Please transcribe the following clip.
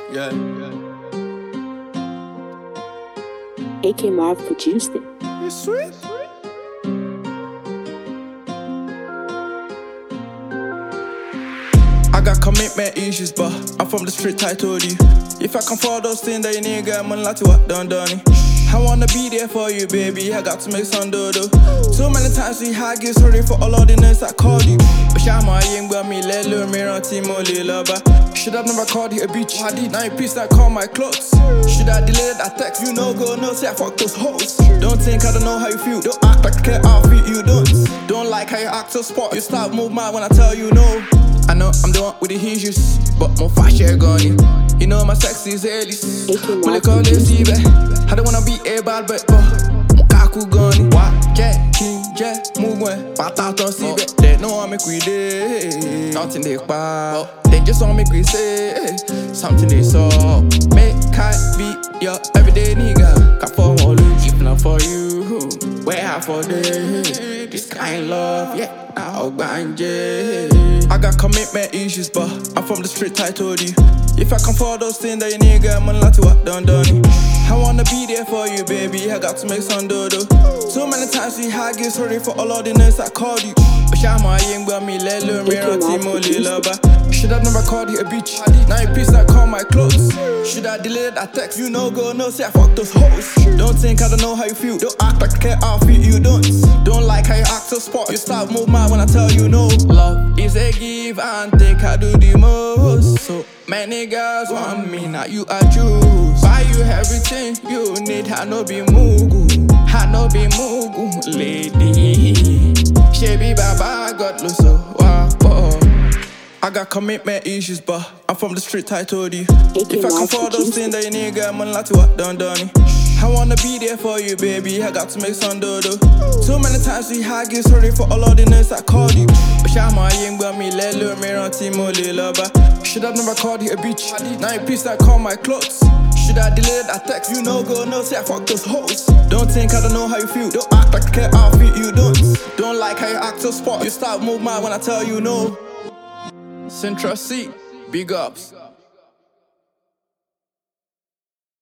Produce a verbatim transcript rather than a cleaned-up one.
Yeah, yeah. A K Marv produced it. It's sweet. I got commitment issues, but I'm from the street, I told you. If I can follow those things that you need, girl, man, like to what done done. I wanna be there for you, baby. I got to make some dodo. So many times we had get sorry for all of the names I called you. But Shama ain't got me, let little mirror on Timo Lilaba. Should have never called you a bitch. I did nine piece that call my clothes. Should I delay that text? You know, go no, say I fuck those hoes. Don't think I don't know how you feel. Don't act like I care how I feel, you don't. Don't like how you act so spot. You start move mad when I tell you no. I know I'm the one with the issues, but more fashion gone. You know my sexy is Ellis. Will you call it Steve? I don't wanna be a bad but more kaku gone. What? Jet, King, Jet, move when Pat out on C B. They know I make we day. Nothing they pop. They just want me to say something they saw. Make I be your everyday nigga. Got for all if not for you. Where I for this? This kind of love, yeah. I'll ganje. I got commitment issues, but I'm from the street, I told you. If I can follow those things that you need, girl, man, like to what done done. I wanna be there for you, baby. I got to make some dodo. So many times we had get sorry for all of the names I called you. But Shama ain't got me, let little mirror on Timo Lilaba. Should have never called you a bitch. Nine piece that call my clothes. Should I delay that text? You know, go no, say I fuck those hoes. Don't think I don't know how you feel. Don't act like I care how I feel, you don't. Don't like how you act so spot. You start move mad when I tell you no. Love is a give and take, I do the most. So many girls want me, now you I choose. Buy you everything you need, I no be mugu. I no be mugu, lady. She be baba, God lo so wapo. I got commitment issues, but I'm from the street, I told you. If I can follow those things that you need, girl, man, like to what done done. I wanna be there for you, baby. I got to make some dodo. So many times we had get sorry for all of the names I called you. But Shama ain't got me, let little mirror on Timo Lilaba. Should have never called you a bitch. Nine piece that call my clothes. Should I delay that text? You know, go no, say I fuck those hoes. Don't think I don't know how you feel. Don't act like I care how I feel, you don't. Don't like how you act so spot. You start move mad when I tell you no. Central C, big ups.